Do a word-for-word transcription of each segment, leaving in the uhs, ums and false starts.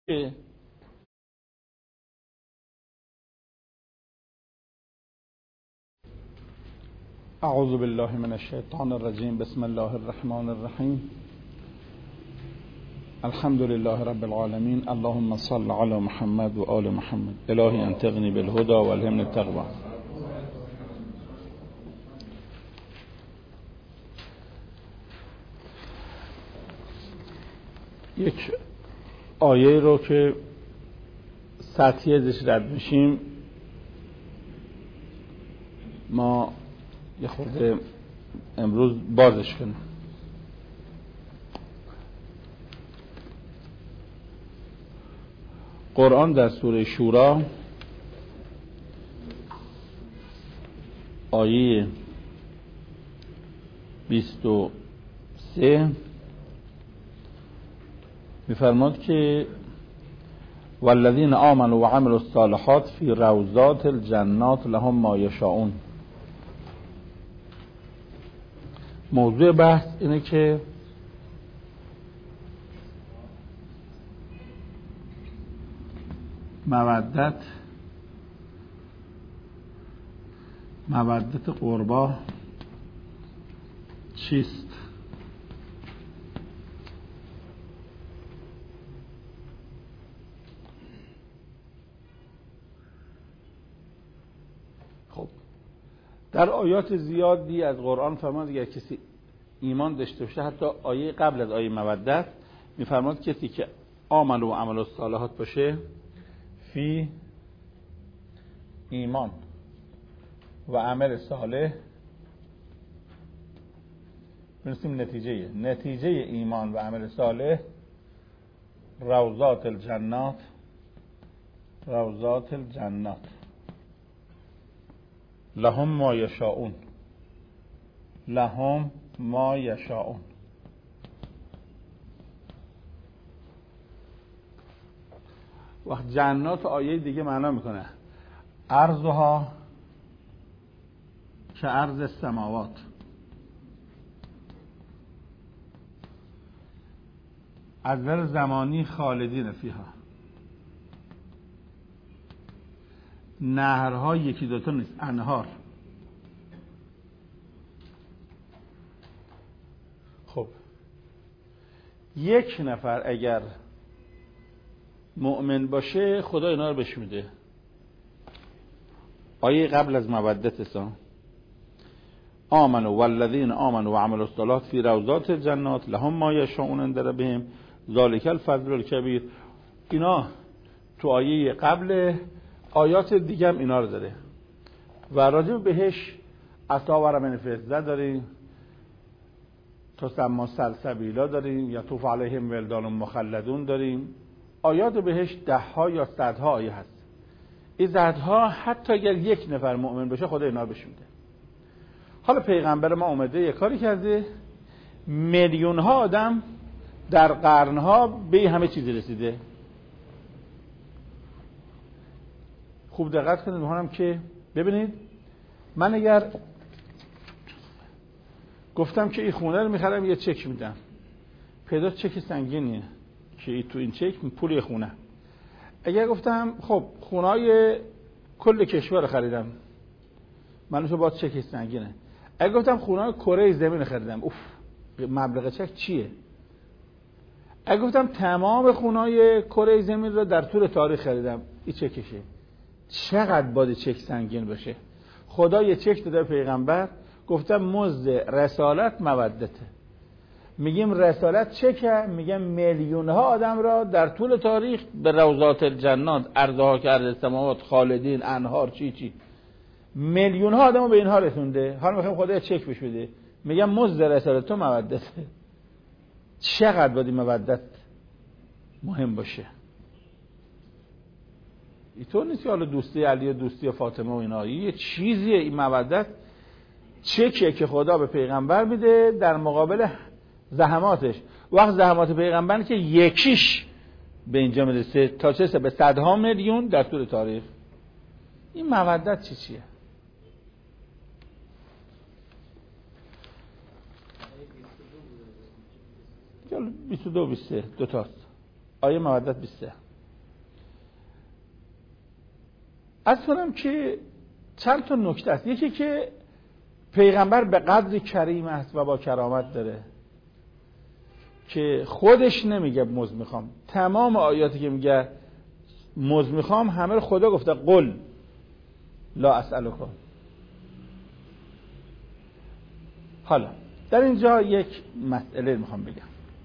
اعوذ بالله من الشیطان الرجیم. بسم الله الرحمن الرحیم. الحمد لله رب العالمین. اللهم صل علی محمد و آل محمد. الهی انطقنی بالهدى و الهمنی التقوی. یک آیه رو که سطحی ازش رد میشیم ما یه خورده امروز بازش کنیم. قرآن در سوره شورا آیه بیست و سه می‌فرماد که والذین آمنوا و عملوا الصالحات فی روضات الجنات لهم ما یشاءون. موضوع بحث اینه که مودت مودت قربا چیست؟ خب در آیات زیادی از قرآن فرمود اگر کسی ایمان داشته باشه، حتی آیه قبل از آیه مودت میفرماد کسی که آمن و عمل الصالحات باشه فی ایمان و عمل صالح، برسیم نتیجه نتیجه ایمان و عمل صالح روضات الجنات روضات الجنات لهم ما یشاءون لهم ما یشاءون. وقت جنات آیه دیگه معنا میکنه عرضها که عرض السماوات، از نظر زمانی خالدین فیها. نهرها یکی دوتا نیست، انهار. خب یک نفر اگر مؤمن باشه خدا اینا رو بهش میده. آیه قبل از مودت اسلام آمنوا والذین آمنوا و عملوا الصالحات فی روضات الجنات لهم ما یشاءون عند ربهم ذلک الفضل الکبیر. اینا تو آیه قبل آیات دیگه هم اینا رو داره و راجع بهش اساور من فضه داریم، تسمى سلسبیلا داریم، یا طوف علیهم ولدان مخلدون داریم. آیات بهش ده ها یا صدها آیه هست. این صدها حتی اگر یک نفر مؤمن بشه خدا اینا رو بهش میده. حالا پیغمبر ما اومده یه کاری کرده، میلیون ها آدم در قرنها به همه چیزی رسیده. خوب دقت کنید میخوام که ببینید، من اگر گفتم که این خونه رو میخرم یه چک میدم، پیدا چک سنگینیه که تو این چک پول خونه. اگر گفتم خب خونه‌های کل کشور رو خریدم، منوشو با چک سنگینه. اگر گفتم خونه‌های کره زمین رو خریدم، اوف مبلغ چک چیه؟ اگر گفتم تمام خونه‌های کره زمین رو در طول تاریخ خریدم، این چکشه. چقدر باید چک سنگین باشه؟ خدا یه چک داده پیغمبر، گفتم مزد رسالت مودته. میگیم رسالت چکه؟ میگم میلیون ها آدم را در طول تاریخ به روضات الجنات، ارضها که ارض السماوات، خالدین، انهار، چی چی، میلیون ها آدم رو به اینها رسونده. حالا میخوایم خدا چک بش بده، میگم مزد رسالت تو مودته. چقدر باید مودت مهم باشه؟ اینطور نیست که حالا دوستی علی و دوستی فاطمه و اینا، یه چیزیه. این مودت چکیه که خدا به پیغمبر میده در مقابل زحماتش. وقت زحمات پیغمبر که یکیش به اینجا میرسه تا چه به صدها میلیون در طول تاریخ. این مودت چی چیه؟ بیست و دو بیست و سه دو تاست. آیه مودت بیست و سه. از کنم که چند تا نکته است. یکی که پیغمبر به قدری کریم است و با کرامت داره که خودش نمیگه مزد میخوام. تمام آیاتی که میگه مزد میخوام همه رو خدا گفته قل لا اسألکم. حالا در اینجا یک مسئله میخوام بگم.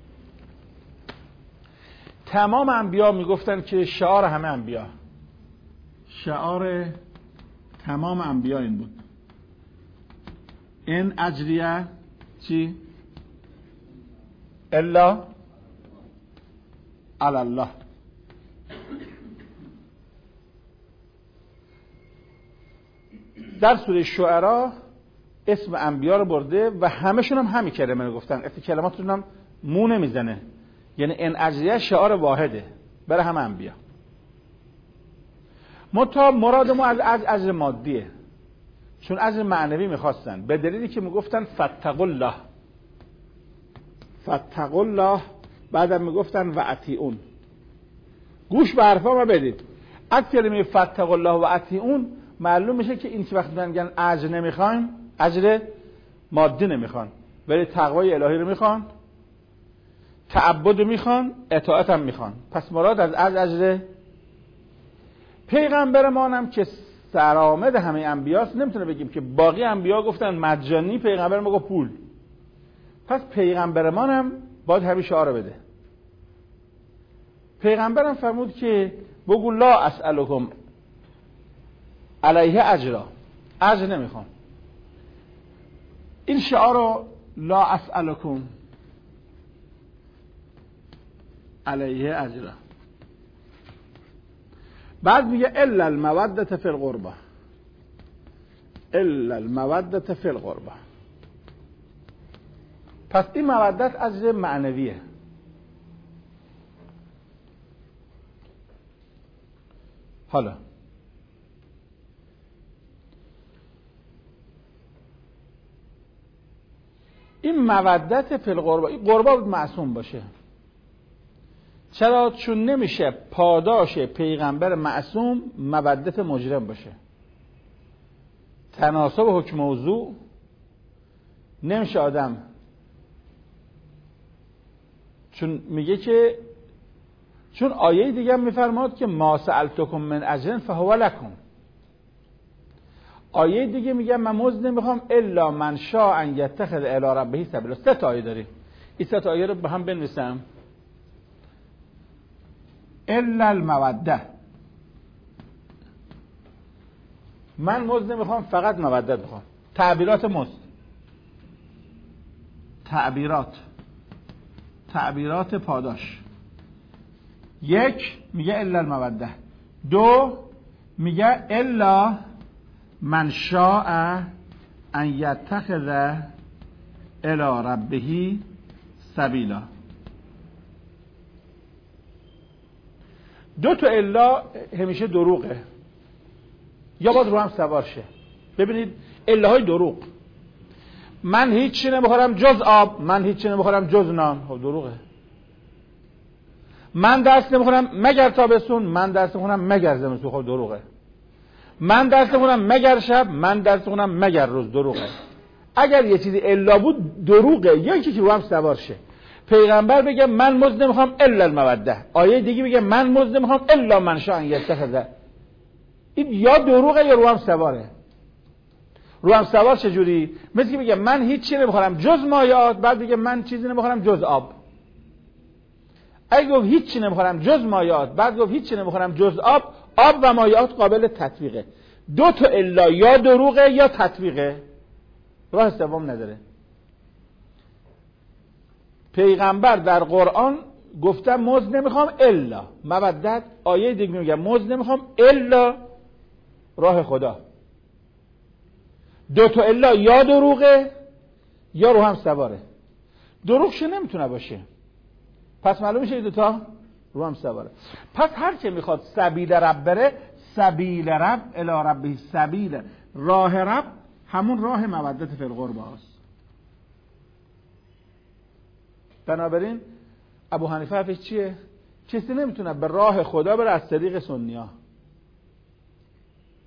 تمام انبیا میگفتن که شعار همه انبیا، شعار تمام انبیا این بود: ان اجریه چی؟ الا علی الله. در سوره شعرا اسم انبیا رو برده و همشون هم همین کلمه رو گفتن. اسم کلماتون هم مو نمیزنه، یعنی ان اجریه شعار واحده برای همه انبیا. متا مراد ما از از اجر مادیه، چون اجر معنوی میخواستن، به دلیلی که میگفتن فاتقوا الله، فاتقوا الله، بعدم میگفتن و اطیعون. گوش به حرفا ما بدید. از کلمه فاتقوا الله و اطیعون معلوم میشه که این وقت میگن اجر نمیخوایم، اجر مادی نمیخوان، ولی تقوای الهی رو میخوان، تعبد رو میخوان، اطاعت هم میخوان. پس مراد از از اجر. پیغمبر ما هم که سرآمد همه انبیاست، نمیتونه بگیم که باقی انبیا گفتن مجانی، پیغمبر ما گفت پول. پس پیغمبر ما هم باید همین شعار بده. پیغمبرم فرمود که بگو لا اسألکم علیه اجرا، اجر نمیخوام. این شعار رو لا اسألکم علیه اجرا. بعد میگه الا المودة فی القربى، الا المودة فی القربى. پس این مودت از معنویه. حالا این مودت فی القربى، این قربا بود معصوم باشه. چرا؟ چون نمیشه پاداش پیغمبر معصوم مودت مجرم باشه. تناسب حکم موضوع نمیشه آدم، چون میگه که چون آیه دیگه هم میفرماد که ما سألتکم من اجر فهو لکم. آیه دیگه میگه من مزد نمیخوام الا من شاء ان یتخذ الی ربه سبیلا. سه تا آیه داریم. این سه تا آیه رو به هم بنویسم. الا الموده، من مزد نمیخوام، فقط مودت میخوام. تعبیرات مزد، تعبیرات تعبیرات پاداش. یک میگه الا الموده، دو میگه الا من شاء ان یتخذ الی ربه سبیلا. دو تا الا همیشه دروغه، یا باید رو هم سوار شه. ببینید الاهای دروغ، من هیچی نمیخورم جز آب، من هیچی نمیخورم جز نان، خب دروغه. من درس نمیخورم مگر تابستون، من درس نمیخورم مگر زمستون، خب دروغه. من درس نمیخورم مگر شب، من درس نمیخورم مگر روز، دروغه. اگر یه چیزی الا بود دروغه، یا یکی که رو هم سوار شه. پیغمبر بگه من مزد نمیخوام الا الموده، آیه دیگه بگه من مزد نمیخوام الا من شاء ان یتخذ. این یا دروغه یا رو هم سواره. رو هم سوار چجوری؟ مثل که بگه من هیچ چیزی نمیخورم جز مایعات، بعد بگه من چیزی نمیخورم جز آب. اگه گفت هیچ چیزی نمیخورم جز مایعات، بعد گفت هیچ چیزی نمیخورم جز آب، آب و مایعات قابل تطبیقه. دو تا الا یا دروغه یا تطبیقه، راه سوم نداره. پیغمبر در قرآن گفته مزد نمیخوام الا مودت، آیه دیگه میگه مزد نمیخوام الا راه خدا. دو تا الا یا دروغه یا رو هم سواره. دروغش نمیتونه باشه، پس معلوم میشه دو تا رو هم سواره. پس هر که میخواد سبیل رب بره، سبیل رب الی ربه سبیل، راه رب همون راه مودت فی القربى است. بنابراین ابو حنیفه حرفش چیه؟ کسی نمیتونه به راه خدا بره از طریق سنی‌ها.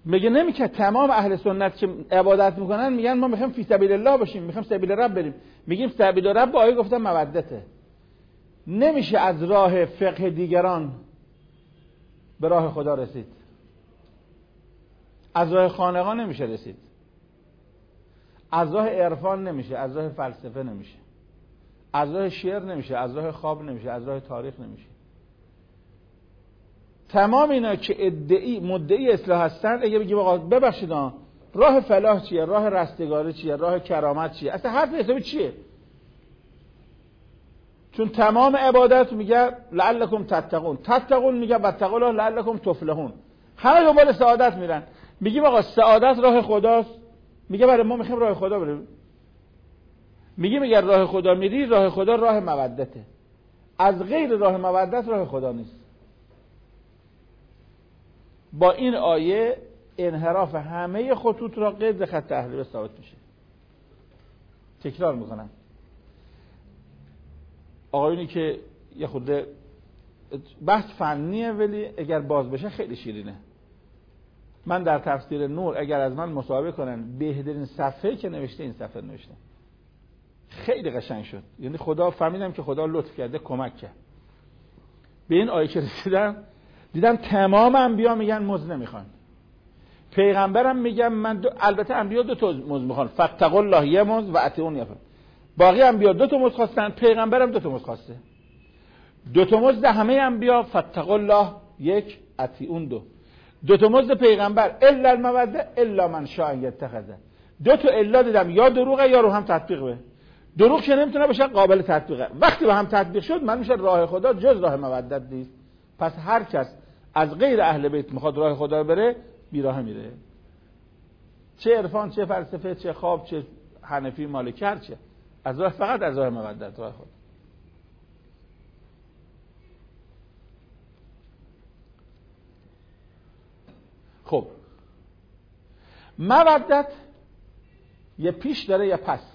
میگه نمیگه تمام اهل سنت که عبادت میکنن میگن ما میخوایم فی سبیل الله باشیم، میخوایم سبیل رب بریم. میگیم سبیل رب با آیه گفتن مودته. نمیشه از راه فقه دیگران به راه خدا رسید، از راه خانقاه نمیشه رسید، از راه عرفان نمیشه، از راه فلسفه نمیشه، از راه شعر نمیشه، از راه خواب نمیشه، از راه تاریخ نمیشه. تمام اینا که ادعی مدعی اصلاح هستن، اگه بگیم آقا ببخشید راه فلاح چیه، راه رستگاری چیه، راه کرامت چیه، اصلا حرف حسابی چیه؟ چون تمام عبادت میگه لعلکم تتقون، تتقون میگه بتقوا الله لعلکم تفلحون، همه دنبال سعادت میرن. میگیم آقا سعادت راه خداست، میگه برای ما میخوایم راه خدا بریم. میگیم اگر راه خدا میری، راه خدا راه مودته، از غیر راه مودت راه خدا نیست. با این آیه انحراف همه خطوط را قید خط تحریف ثابت میشه. تکرار میکنم، آقایونی که یه خود بحث فنیه ولی اگر باز بشه خیلی شیرینه. من در تفسیر نور اگر از من مصاحبه کنن، بهترین صفحه که نوشته این صفحه نوشته، خیلی قشنگ شد. یعنی خدا فهمیدم که خدا لطف کرده، کمک کرد. به این آیه که رسیدم دیدم تمام انبیا میگن مزد نمیخوان، پیغمبرم میگم من دو... البته انبیا دو تا مزد میخوان، فاتقوا الله یه مزد و اطیعون یه مزد. باقی انبیا دو تا مزد خواستن، پیغمبرم دو تا مزد خواسته. دو تا مزد همه انبیا فاتقوا الله یک، اطیعون دو. دو تا مزد پیغمبر الا الموده الا من شاء یتخذ. دو تا الا دیدم، یا دروغه یا رو هم تطبیق به. دروغ که نمیتونه بشه قابل تطبیقه، وقتی به هم تطبیق شد من میشه راه خدا جز راه مودت نیست. پس هر کس از غیر اهل بیت میخواد راه خدا بره، بیراه میره. چه عرفان، چه فلسفه، چه خواب، چه حنفی، مالکی، هر چه، از راه فقط از راه مودت، راه خدا. خب مودت یه پیش داره یه پس.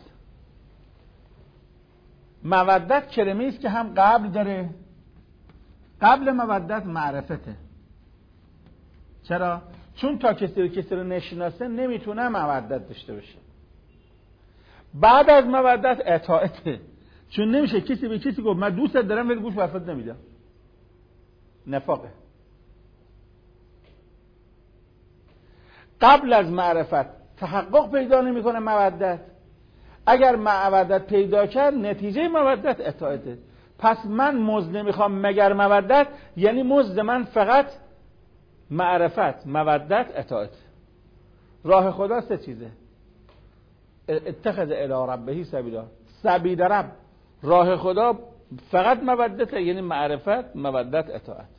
مودت کلمه است که هم قبل داره. قبل مودت معرفته. چرا؟ چون تا کسی رو کسی رو نشناسه نمیتونه مودت داشته باشه. بعد از مودت اطاعته، چون نمیشه کسی به کسی گفت من دوستت دارم ولی گوش به حرفت نمیدم، نفاقه. قبل از معرفت تحقق پیدا نمیکنه مودت. اگر مودت پیدا کرد نتیجه مودت اطاعته. پس من مزد نمیخوام مگر مودت، یعنی مزد من فقط معرفت، مودت، اطاعت. راه خدا سه چیزه. اتخذ الی ربه سبیلا، سبیل رب، راه خدا فقط مودته، یعنی معرفت، مودت، اطاعت.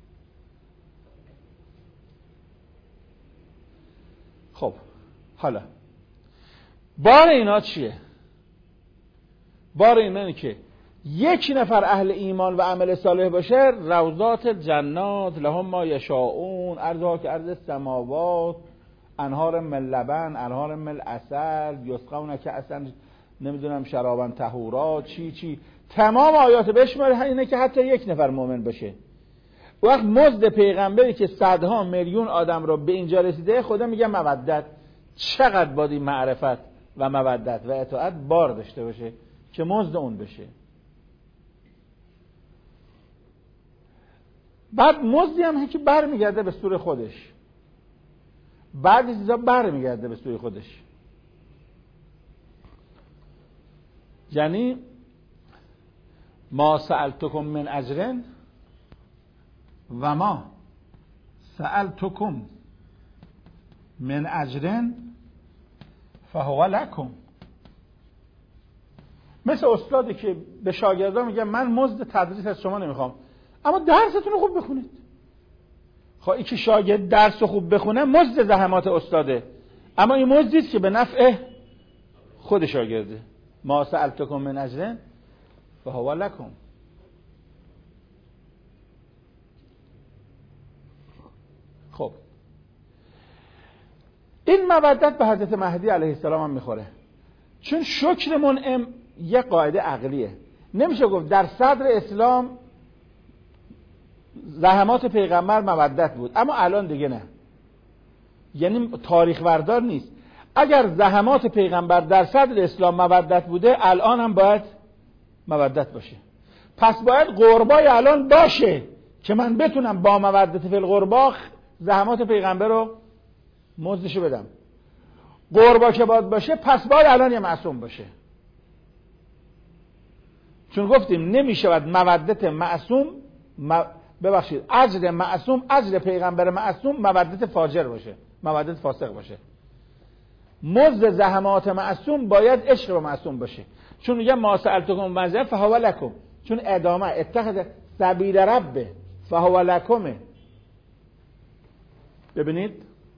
خب حالا بار اینا چیه؟ بار اینا اینه که یک نفر اهل ایمان و عمل صالح باشه، روضات جنات لهم ما یشاءون، ارضها که ارض السماوات، انهار من لبن، انهار من عسل، یسقون که اصلا نمیدونم شرابا طهورا، چی چی، تمام آیات بشمار اینه که حتی یک نفر مؤمن باشه. وقت مزد پیغمبری که صدها میلیون آدم رو به اینجا رسیده، خدا میگه مودت. چقدر باید معرفت و مودت و اطاعت بار داشته باشه که مزد اون بشه. بعد مزدی هم که بر میگرده به سوی خودش، بعد از چیزا بر میگرده به سوی خودش. یعنی ما سألتکم من اجر و ما سألتکم من اجر فهو لکم. مثل استادی که به شاگردان میگه من مزد تدریس از شما نمیخوام، اما درستون رو خوب بخونید. خب این که شاگرد درس رو خوب بخونه مزد زحمات استاده، اما این مزدی است که به نفع خود شاگرده. ما سألتکم من اجر فهو لکم. خب این مودت به حضرت مهدی علیه السلام هم میخوره، چون شکر منعم یک قاعده عقلیه. نمیشه گفت در صدر اسلام زحمات پیغمبر مودت بود اما الان دیگه نه. یعنی تاریخ وردار نیست. اگر زحمات پیغمبر در صدر اسلام مودت بوده، الان هم باید مودت باشه. پس باید قربای الان باشه که من بتونم با مودت فی القربا زحمات پیغمبر رو مزدشو بدم. قربا که باید باشه، پس باید الان یه معصوم باشه. چون گفتیم نمیشود مودت معصوم م... ببخشید اجر معصوم، اجر پیغمبر معصوم مودت فاجر باشه، مودت فاسق باشه. مزد زحمات معصوم باید عشق به معصوم باشه. چون میگه ما سألتکم مزه فهو لکم، چون ادامه اتخذ سبیل رب فهو لکم. ببینید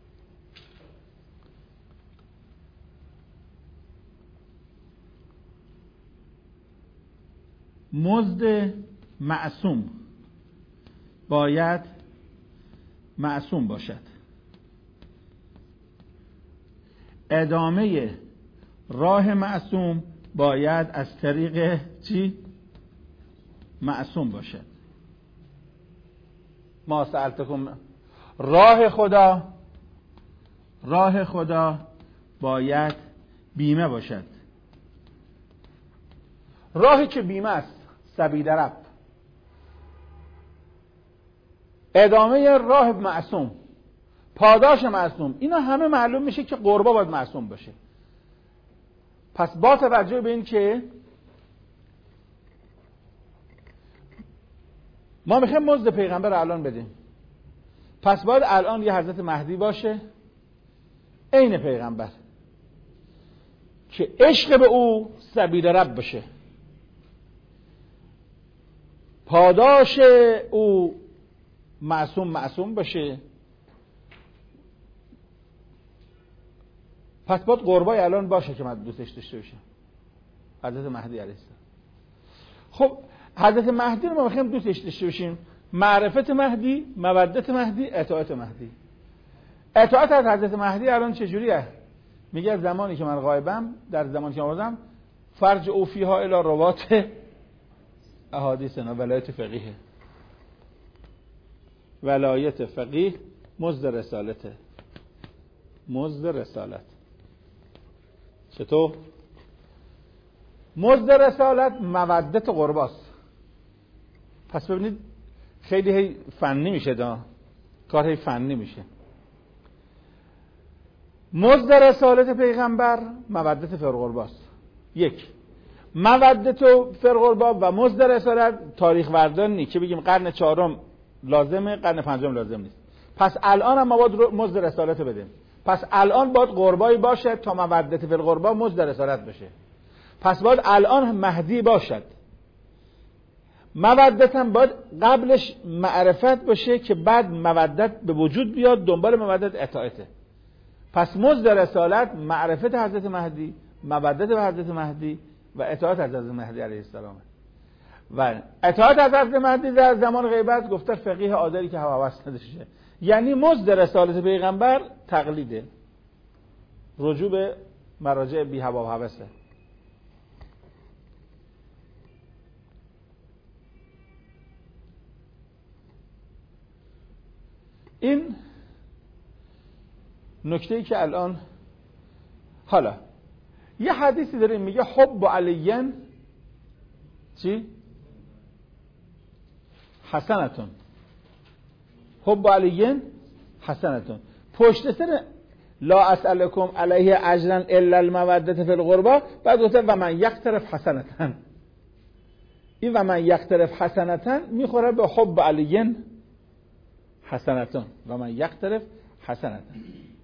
مزد معصوم باید معصوم باشد، ادامه راه معصوم باید از طریق چی؟ معصوم باشد. ما سألتکم، راه خدا، راه خدا باید بیمه باشد. راهی که بیمه است سبیل رب، ادامه راه معصوم، پاداش معصوم، اینا همه معلوم میشه که قربا باید معصوم باشه. پس با توجه به این که ما میخوایم مزد پیغمبر الان بدیم، پس باید الان یه حضرت مهدی باشه عین پیغمبر که عشق به او سبیل رب باشه، پاداش او معصوم معصوم باشه. پس باید قربای الان باشه که من دوستش داشته باشم، حضرت مهدی علیه السلام. خب حضرت مهدی رو ما میخوایم دوستش داشته باشیم، معرفت مهدی، مودت مهدی، اطاعت مهدی. اطاعت از حضرت مهدی الان چجوریه؟ میگه زمانی که من غایبم، در زمانی که آمدم، فرج او فیها الی روات احادیثنا، ولایت فقیه، ولایت فقیه مزد رسالته، مزد رسالت. چطور؟ مزد رسالت مودت قرباست. پس ببینید خیلی هی فنی میشه، دا کار هی فنی میشه. مزد رسالت پیغمبر مودت فرقرباست. یک، مودت و فرقربا و مزد رسالت تاریخ وردان نیست که بگیم قرن چهارم لازمه، قرن پنجم لازم نیست. پس الان هم ما باید مزد رسالت بدیم. پس الان باید قربایی باشه تا مودت فی القربا مزد رسالت بشه. پس باید الان مهدی باشد. مودت هم باید قبلش معرفت باشه که بعد مودت به وجود بیاد، دنبال مودت اطاعته. پس مزد رسالت معرفت حضرت مهدی، مودت به حضرت مهدی و اطاعت از حضرت مهدی علیه السلام. و اطاعت از حضرت مهدی در زمان غیبت گفته فقیه عادلی که هواس نداشته، یعنی مزد رسالت پیغمبر تقلیده، رجوع به مراجع بی هوا و هوسه. این نکته‌ای که الان حالا یه حدیثی داریم میگه حب علیین چی؟ حسنتون، حب علیین حسنتون. پشت سر لا اسألکم علیه اجرا الا المودة فی القربا بعد گفته و من یقترف حسنتن. این و من یقترف حسنتن میخوره به حب علیین حسنتون و من یقترف حسنتن.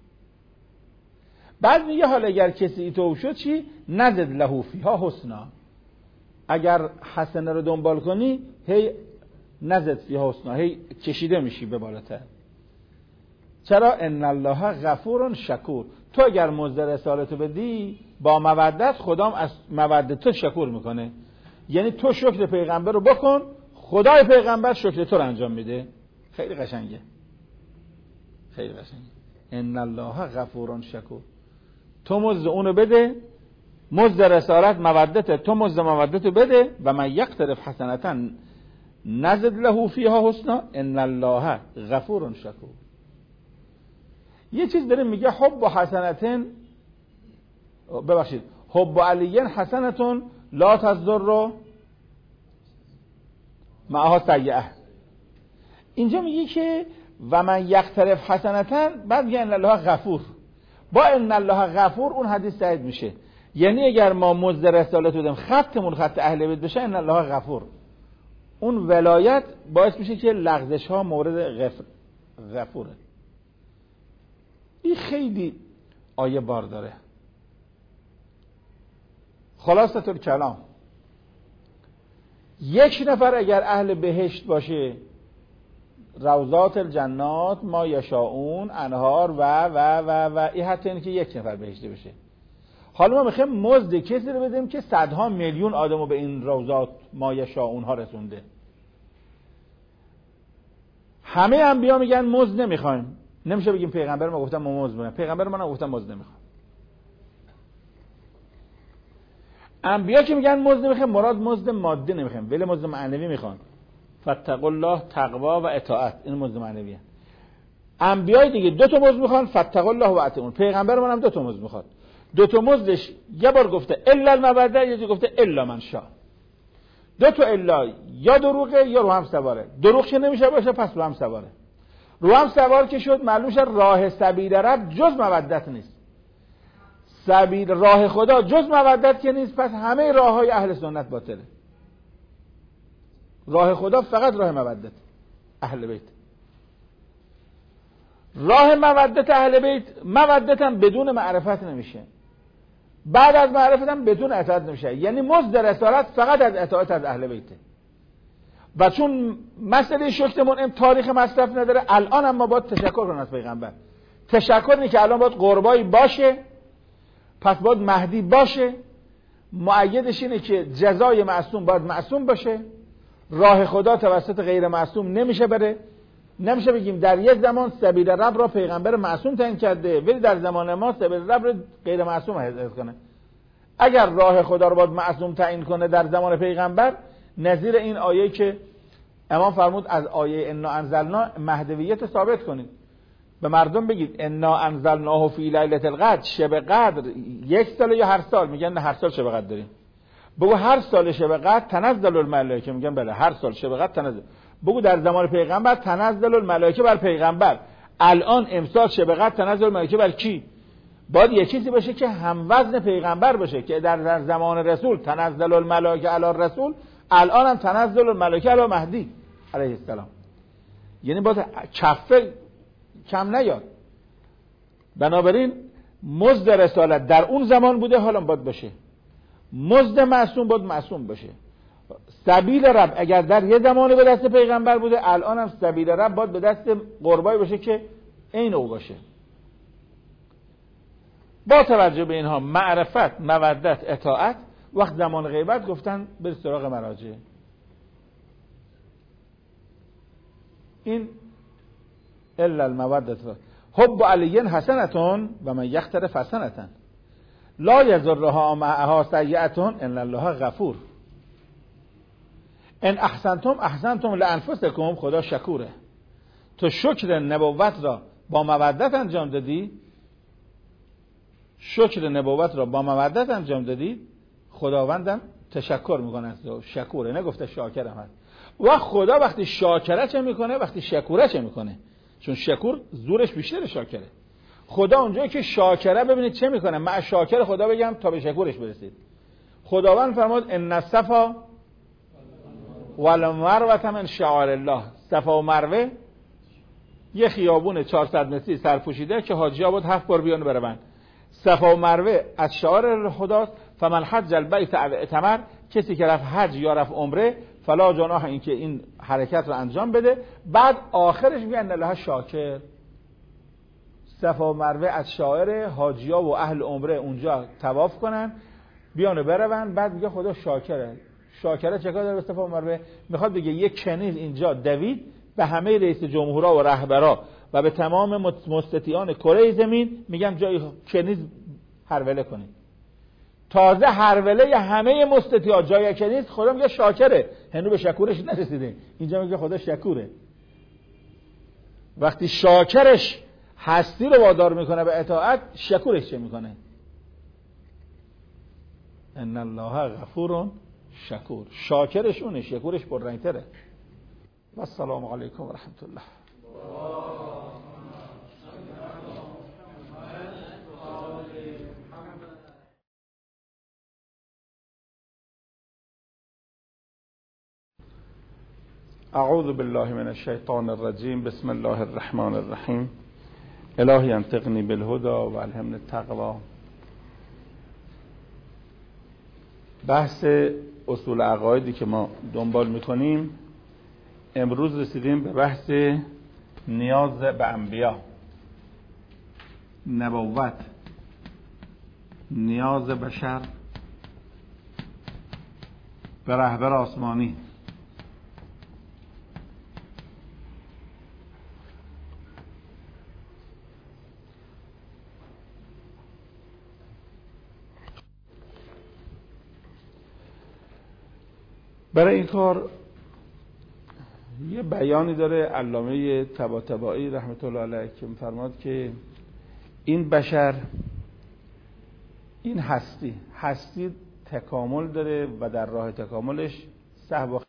بعد میگه حالا اگر کسی ایتو شد چی؟ نزد له فیها حسنا. اگر حسنه رو دنبال کنی هی نزد فیها حسنا، هی کشیده میشی به بالاتر. چرا؟ ان الله غفور شکور. تو اگر مزد رسالتو بدی با مودت، خدام از مودت تو شکر میکنه. یعنی تو شکر پیغمبر رو بکن، خدای پیغمبر شکر تو رو انجام میده. خیلی قشنگه، خیلی قشنگه. ان الله غفور شکور. تو مزد اونو بده، مزد رسالت مودت، تو مزد مودتو بده و من یقترف حسنتن نزد له فیها حسنا ان الله غفور شکور. یه چیز داره میگه حب و حسنتن، ببخشید حب و علیین حسنتون لا تضر معها سیئه. اینجا میگه که و من یقترف حسنتن، بعد میگه ان الله غفور. با ان الله غفور اون حدیث تایید میشه. یعنی اگر ما مزد رسالت بدیم خطمون خط اهل بیت بشه، ان الله غفور، اون ولایت باعث میشه که لغزش ها مورد غفر غفوره. این خیلی آیه بار داره. خلاصه الکلام، یک نفر اگر اهل بهشت باشه، روضات الجنات ما یشاؤون انهار و و و و این حتی اینه که یک نفر بهشتی بشه. حالا ما میخوایم مزد کسی رو بدیم که صدها میلیون آدمو به این روضات ما یشاؤون ها رسونده. همه انبیا میگن مزد نمیخوایم. نمیشه بگیم پیغمبر ما گفتم ما مزد میخوایم، پیغمبر ما گفتم مزد نمیخوایم. انبیا که میگن مزد نمیخوایم، مراد مزد مادی نمیخوایم، ولی مزد معنوی میخوان. فتقوا الله، تقوا و اطاعت، این مزد معنویه. انبیای دیگه دو تا مزد میخوان، فتقوا الله و اطیعون. پیغمبر ما هم دو تا مزد میخواد. دو تا مزدش یه بار گفته الا الموده، یه جا گفته الا من شاء. دو تا الا یا دروغه یا رو هم سواره. دروغ که نمیشه باشه پس رو هم سواره. رو هم سوار که شد معلوم شد راه سبیل رب جز مودت نیست. سبیل راه خدا جز مودت که نیست، پس همه راه های اهل سنت باطله. راه خدا فقط راه مودت اهل بیت. راه مودت اهل بیت، مودت هم بدون معرفت نمیشه، بعد از معرفت هم بدون اطاعت نمیشه. یعنی مزد رسالت فقط از اطاعت از اهل بیته. و چون مسئله شکرمون تاریخ مصرف نداره، الان هم ما باید تشکر کنیم از پیغمبر. تشکر اینه که الان باید قربایی باشه، پس باید مهدی باشه. مؤیدش اینه که جزای معصوم باید معصوم باشه. راه خدا توسط غیر معصوم نمیشه بره. نمیشه بگیم در یک زمان سبیل رب را پیغمبر معصوم تعیین کرده ولی در زمان ما سبیل رب را غیر معصوم حفظ کنه. اگر راه خدا رو باید معصوم تعیین کنه در زمان پیغمبر، نظیر این آیه که امام فرمود از آیه انا انزلنا مهدویت ثابت کنید. به مردم بگید انا انزلناه فی لیلة القدر، شب قدر یک سال یا هر سال؟ میگن هر سال شب قدر داریم. بگو هر سال شب قدر تنزل الملائکه، میگن بله هر سال شب قدر تنزل. بگو در زمان پیغمبر تنزل الملائکه بر پیغمبر. الان امسال شب قدر تنزل الملائکه بر کی؟ باید یه چیزی باشه که هم وزن پیغمبر باشه که در, در زمان رسول تنزل الملائکه علی الرسول، الان هم تنزل الملائکه علی مهدی علیه السلام. یعنی باید کفه کم نیاد. بنابراین مزد رسالت در اون زمان بوده، حالا باید باشه. مزد معصوم باید معصوم باشه. سبیل رب اگر در یه زمانی به دست پیغمبر بوده، الان هم سبیل رب باید به دست قربایی باشه که این او باشه. با توجه به اینها معرفت، مودت، اطاعت، وقت زمان غیبت گفتن به سراغ مراجع. این الا المودت حب علیین حسنتون و من یقترف حسنتن لا یضرها معها سیئتون ان الله غفور. ان احسنتم احسنتم لانفسکم، خدا شکوره. تو شکر نبوت را با مودت انجام دادی، شکر نبوت را با مودت انجام دادی، خداوندم تشکر میکنه، شکوره، نگفته شاکرم هست. و خدا وقتی شاکره چه میکنه؟ وقتی شکوره چه میکنه؟ چون شکور زورش بیشتره شاکره. خدا اونجایی که شاکره ببینید چه میکنه. مع شاکر خدا بگم تا به شکورش برسید. خداوند فرمود ان الصفا والمروه من شعائر الله. صفا و مروه یه خیابون چهارصد متری سرپوشیده که حاجی‌ها بود هفت بار بیان برون. صفا و مروه از شعائر خداست. فمن حج البیت او اعتمر، کسی که رفت حج یا رفت عمره، فلا جناح این که این حرکت رو انجام بده. بعد آخرش میگه ان الله شاکر. صفا و مروه از شعائر حاجی‌ها و اهل عمره اونجا طواف کنن بیان برون، بعد میگه خدا شاکره. شاکره چه کار داره به صفا و مروه؟ میخواد بگه یک کنیز اینجا دوید به همه رئیس جمهورها و رهبرا و به تمام مستطیعان کره زمین میگم جای کنیز هروله کنید. تازه هروله همه مستطیعان جای کنیز خدا میگه شاکره، هنوز به شکورش نرسیده. اینجا میگه خدا شکوره. وقتی شاکرش هستی رو وادار میکنه به اطاعت، شکورش چه میکنه؟ ان الله غفور شکور. شاکرش اونه، شکورش پررنگتره. و السلام علیکم و رحمت الله. اعوذ بالله من الشیطان الرجیم. بسم الله الرحمن الرحیم. الهی انطقنی بالهدى و الهمنی التقوی. بحث اصول عقایدی که ما دنبال میکنیم، امروز رسیدیم به بحث نیاز به انبیا، نبوت، نیاز بشر به رهبر آسمانی. برای این کار یه بیانی داره علامه طباطبایی رحمت الله علیه که می‌فرماد که این بشر، این هستی هستی تکامل داره و در راه تکاملش سهو